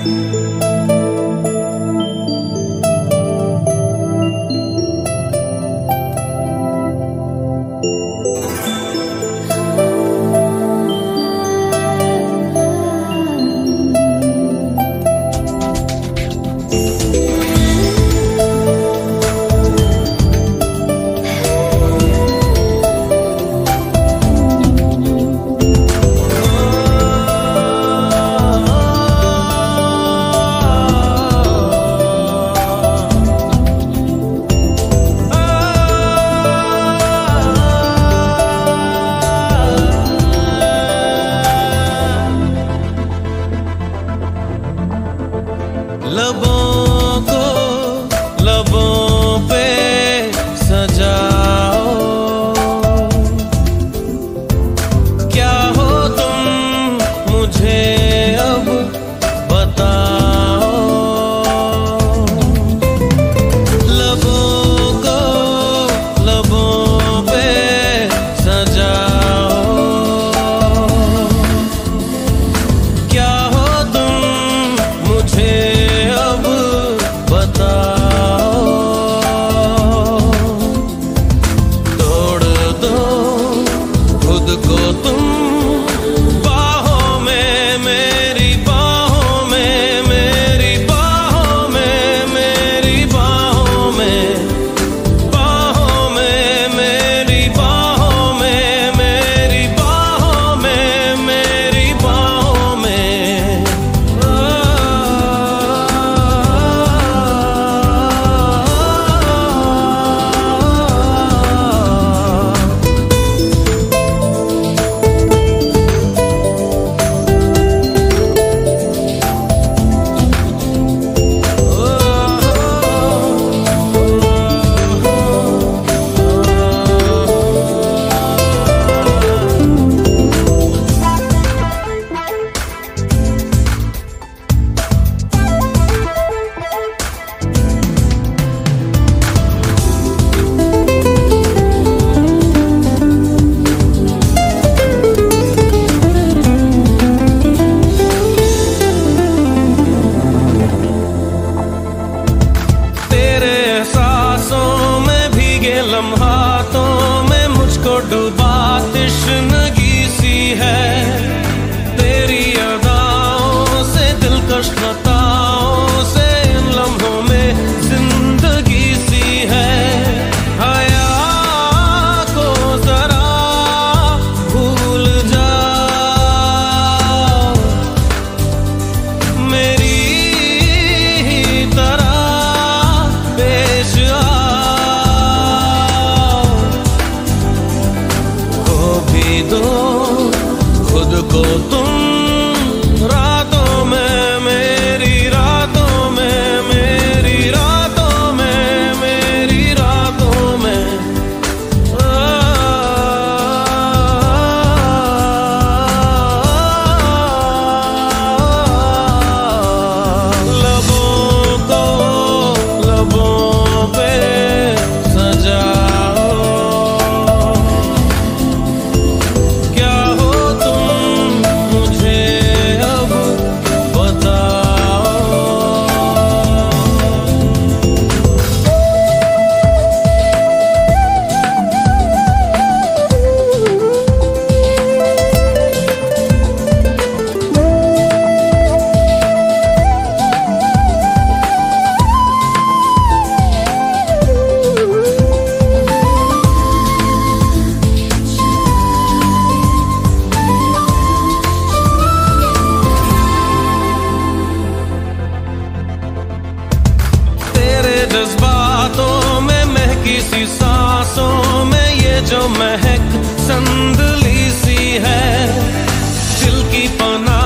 लबों को लबों पे सजाओ, क्या हो तुम मुझे अब बताओ। लबों को लबों पे सजाओ, क्या हो तुम मुझे तोड़ दो खुद को तुम बाहों में, मेरी बाहों में, मेरी बाहों में, मेरी बाहों में, बाहों में, मेरी बाहों में, मेरी बाहों में, मेरी बाहों में। लम्हातों में मुझको डूबा तश्नगी सी है, तेरी अदाओं से दिलकश लताओं से इन लम्हों में जिंदगी सी है। हया को जरा भूल जाओ, मेरी ही तरह पेश दो खुद को तुम रातों में, मेरी रातों में, मेरी रातों में, मेरी रातों में। लबों को लबों पे सजाओ, जज्बातों में महकी सी सांसों में ये जो महक संदली सी है, दिल की पनाह